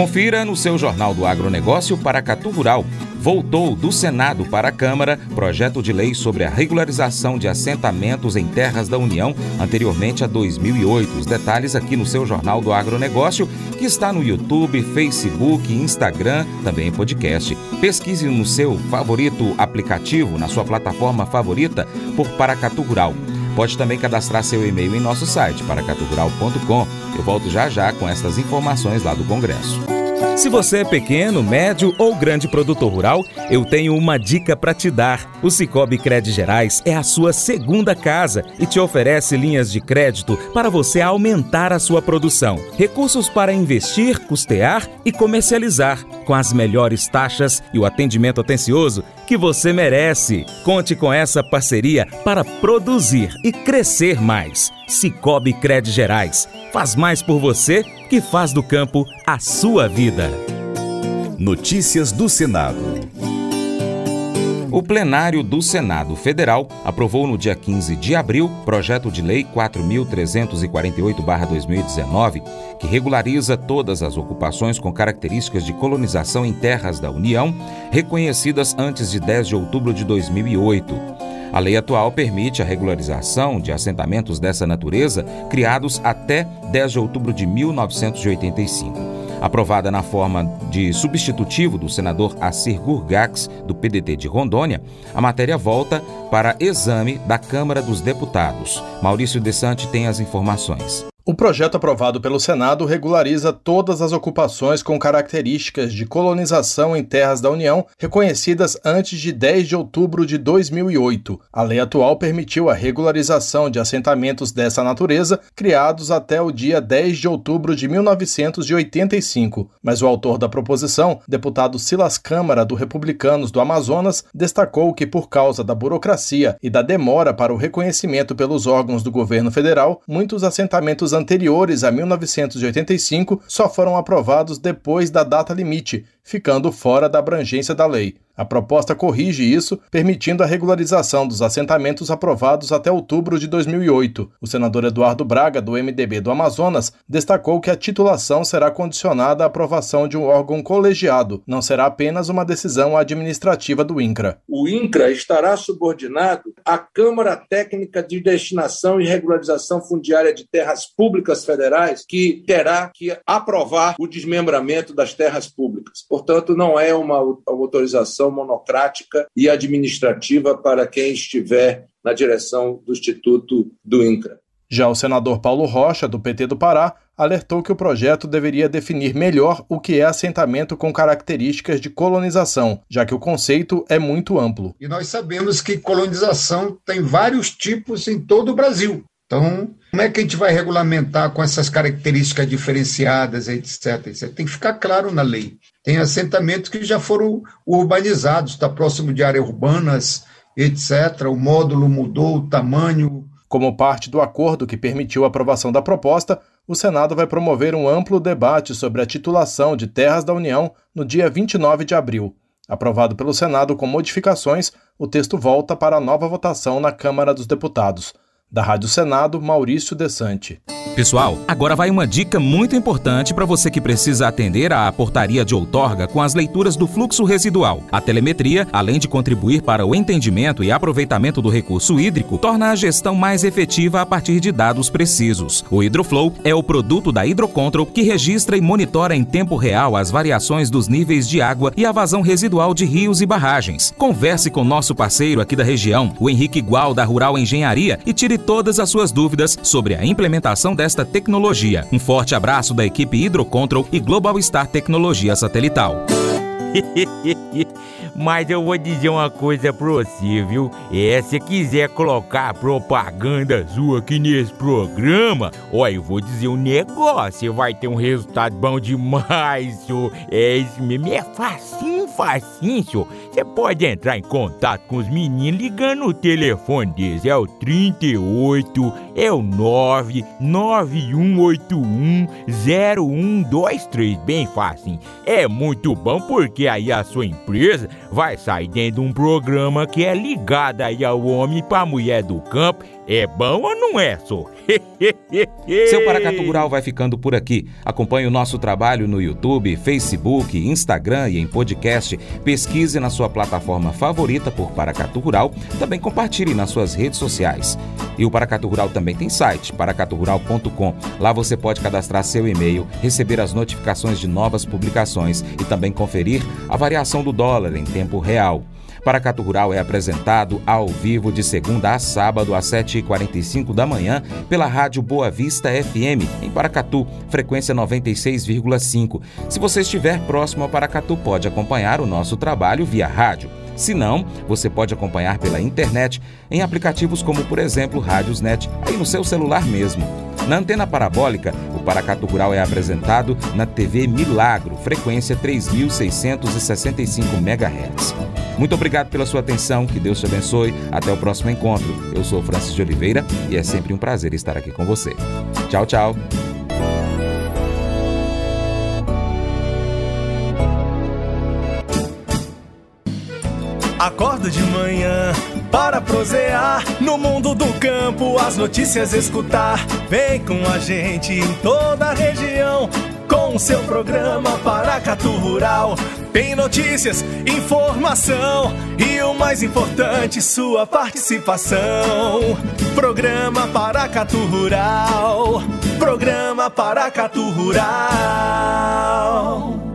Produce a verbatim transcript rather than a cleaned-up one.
Confira no seu Jornal do Agronegócio Paracatu Rural. Voltou do Senado para a Câmara projeto de lei sobre a regularização de assentamentos em terras da União anteriormente a dois mil e oito. Os detalhes aqui no seu Jornal do Agronegócio, que está no YouTube, Facebook, Instagram, também em podcast. Pesquise no seu favorito aplicativo, na sua plataforma favorita, por Paracatu Rural. Pode também cadastrar seu e-mail em nosso site, paracatu rural ponto com. Eu volto já já com estas informações lá do Congresso. Se você é pequeno, médio ou grande produtor rural, eu tenho uma dica para te dar. O Sicoob Crédito Gerais é a sua segunda casa e te oferece linhas de crédito para você aumentar a sua produção. Recursos para investir, custear e comercializar, com as melhores taxas e o atendimento atencioso que você merece. Conte com essa parceria para produzir e crescer mais. Sicoob Crédito Gerais faz mais por você que faz do campo a sua vida. Notícias do Senado. O plenário do Senado Federal aprovou no dia quinze de abril projeto de lei quatro mil trezentos e quarenta e oito barra dois mil e dezenove, que regulariza todas as ocupações com características de colonização em terras da União, reconhecidas antes de dez de outubro de dois mil e oito. A lei atual permite a regularização de assentamentos dessa natureza criados até dez de outubro de mil novecentos e oitenta e cinco. Aprovada na forma de substitutivo do senador Assir Gurgax, do P D T de Rondônia, a matéria volta para exame da Câmara dos Deputados. Maurício Desante tem as informações. O projeto aprovado pelo Senado regulariza todas as ocupações com características de colonização em terras da União reconhecidas antes de dez de outubro de dois mil e oito. A lei atual permitiu a regularização de assentamentos dessa natureza criados até o dia dez de outubro de mil novecentos e oitenta e cinco, mas o autor da proposição, deputado Silas Câmara, do Republicanos do Amazonas, destacou que por causa da burocracia e da demora para o reconhecimento pelos órgãos do governo federal, muitos assentamentos anteriores a mil novecentos e oitenta e cinco só foram aprovados depois da data limite, ficando fora da abrangência da lei. A proposta corrige isso, permitindo a regularização dos assentamentos aprovados até outubro de dois mil e oito. O senador Eduardo Braga, do M D B do Amazonas, destacou que a titulação será condicionada à aprovação de um órgão colegiado, não será apenas uma decisão administrativa do INCRA. O INCRA estará subordinado à Câmara Técnica de Destinação e Regularização Fundiária de Terras Públicas Federais, que terá que aprovar o desmembramento das terras públicas. Portanto, não é uma autorização monocrática e administrativa para quem estiver na direção do Instituto do INCRA. Já o senador Paulo Rocha, do P T do Pará, alertou que o projeto deveria definir melhor o que é assentamento com características de colonização, já que o conceito é muito amplo. E nós sabemos que colonização tem vários tipos em todo o Brasil. Então, como é que a gente vai regulamentar com essas características diferenciadas, etcétera? Isso tem que ficar claro na lei. Tem assentamentos que já foram urbanizados, está próximo de áreas urbanas, etcétera. O módulo mudou, o tamanho. Como parte do acordo que permitiu a aprovação da proposta, o Senado vai promover um amplo debate sobre a titulação de terras da União no dia vinte e nove de abril. Aprovado pelo Senado com modificações, o texto volta para a nova votação na Câmara dos Deputados. Da Rádio Senado, Maurício Desante. Pessoal, agora vai uma dica muito importante para você que precisa atender à portaria de outorga com as leituras do fluxo residual. A telemetria, além de contribuir para o entendimento e aproveitamento do recurso hídrico, torna a gestão mais efetiva a partir de dados precisos. O Hidroflow é o produto da Hidrocontrol que registra e monitora em tempo real as variações dos níveis de água e a vazão residual de rios e barragens. Converse com nosso parceiro aqui da região, o Henrique Gual, da Rural Engenharia, e tire todas as suas dúvidas sobre a implementação desta tecnologia. Um forte abraço da equipe Hidrocontrol e Global Star Tecnologia Satelital. Mas eu vou dizer uma coisa pra você, viu? É, se quiser colocar propaganda sua aqui nesse programa, ó, eu vou dizer um negócio, você vai ter um resultado bom demais, senhor. É isso mesmo, é facinho, facinho, senhor. Você pode entrar em contato com os meninos ligando o telefone deles, é o trinta e oito, é o nove nove um oito um zero um dois três, bem facinho. É muito bom porque aí a sua empresa vai sair dentro de um programa que é ligado aí ao homem para a mulher do campo É bom ou não é, só? Seu Paracatu Rural vai ficando por aqui. Acompanhe o nosso trabalho no YouTube, Facebook, Instagram e em podcast. Pesquise na sua plataforma favorita por Paracatu Rural. Também compartilhe nas suas redes sociais. E o Paracatu Rural também tem site, paracatu rural ponto com. Lá você pode cadastrar seu e-mail, receber as notificações de novas publicações e também conferir a variação do dólar em tempo real. Paracatu Rural é apresentado ao vivo de segunda a sábado às sete e quarenta e cinco da manhã pela Rádio Boa Vista F M, em Paracatu, frequência noventa e seis vírgula cinco. Se você estiver próximo a Paracatu, pode acompanhar o nosso trabalho via rádio. Se não, você pode acompanhar pela internet em aplicativos como, por exemplo, Rádiosnet, aí no seu celular mesmo. Na antena parabólica, o Paracatu Rural é apresentado na T V Milagro, frequência três mil seiscentos e sessenta e cinco megahertz. Muito obrigado pela sua atenção, que Deus te abençoe. Até o próximo encontro. Eu sou Francis de Oliveira e é sempre um prazer estar aqui com você. Tchau, tchau. Acordo de manhã para prosear no mundo do campo, as notícias escutar. Vem com a gente em toda a região com o seu programa Paracatu Rural. Tem notícias, informação e o mais importante, sua participação. Programa Paracatu Rural. Programa Paracatu Rural.